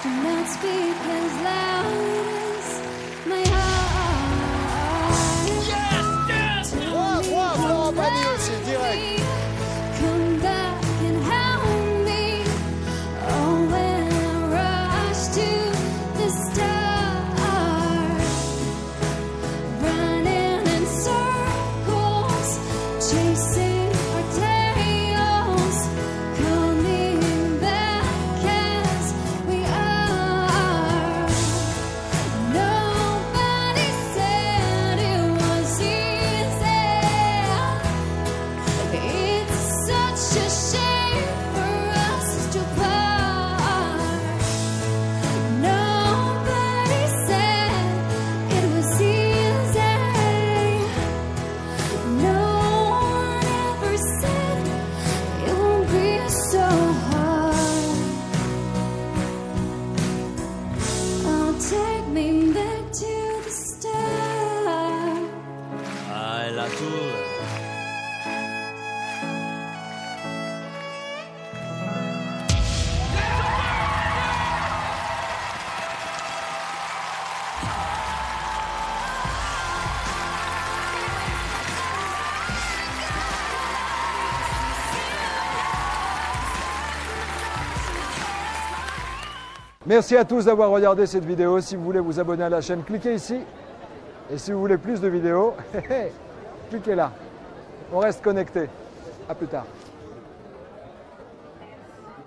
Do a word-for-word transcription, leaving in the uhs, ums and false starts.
not speak as loud as my heart. Yes, yes. Trois, trois, Florent Pagny aussi, direct. Come back and help me. Oh, when I rush to the start, running in circles, chasing our tails, coming back as we are. Nobody said it was easy. It's such a shame for us to part. Nobody said it was easy. No one ever said it won't be so hard. Oh, take me back to the start. Ah, la tour. Merci à tous d'avoir regardé cette vidéo. Si vous voulez vous abonner à la chaîne, cliquez ici. Et si vous voulez plus de vidéos, cliquez là. On reste connecté. À plus tard.